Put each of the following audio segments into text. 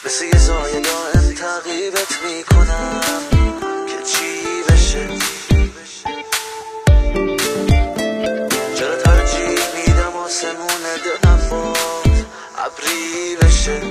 مثل یه زایه دائم تعقیبت میکنم که چی بشه. چرا ترجیح میدم آسمون دلم باد ابری بشه.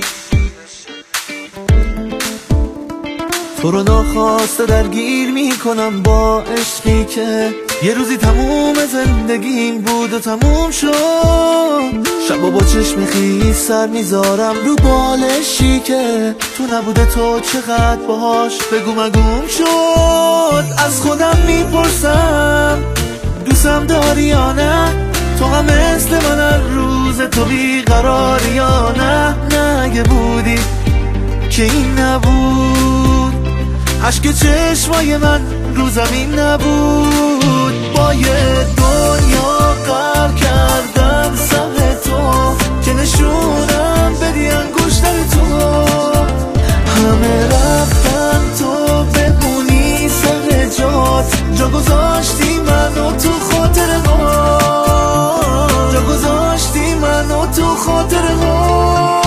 تو رو ناخواسته درگیر میکنم با عشقی که یه روزی تموم زندگیم بود و تموم شد. شبا با چشم خیس سر میذارم رو بالشی که تو نبوده تا چقدر باهاش بگو مگوم شد. از خودم میپرسم دوستم داری یا نه، تو هم مثل من هر روز تو بیقراری یا نه. نگه بودی که این نبود، عشق چشمای من رو زمین نبود. با یه دنیا غرق کردم سر تو که نشونم بدی انگشتر تو. همه رفتن تو بمونی سر جات، جا گذاشتی منو تو خاطرهات، جا گذاشتی منو تو خاطرهات.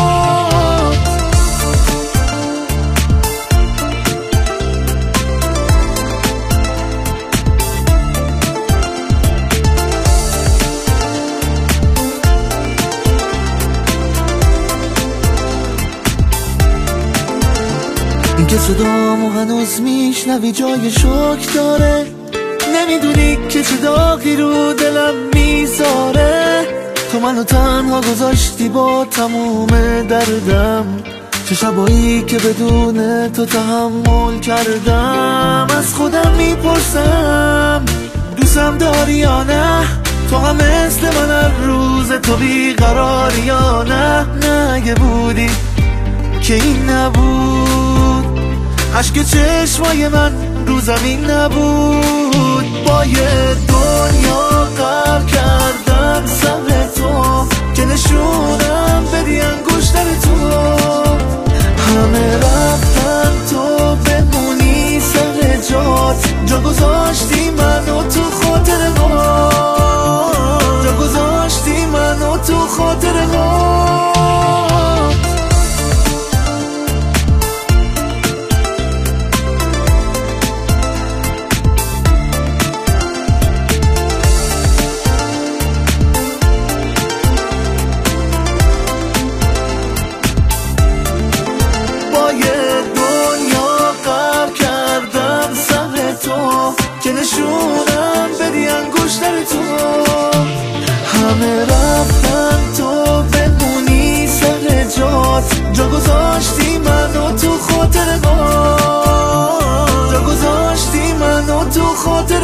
این که صدامو هنوز میشنوی جای شک داره، نمیدونی که چه داغی رو دلم میذاره. تو منو تنها گذاشتی با تموم دردم، چه شبایی که بدون تو تحمل کردم. از خودم میپرسم دوستم داری یا نه، تو هم مثل من هر روز تو بیقراری یا نه. نگه بودی که این نبود، عشق چشمای من رو زمین نبود. با یه دنیا غرق کردم سر تو که نشونم بدی انگشتر تو. همه رفتن تو بمونی سر جات، جا گذاشتی منو تو خاطرهات، جا گذاشتی منو تو خاطرهات. که نشونم بدی انگشتر تو. همه رفتن تو بمونی سر جات، جا گذاشتی منو تو خاطرهات، جا گذاشتی منو تو خاطرهات.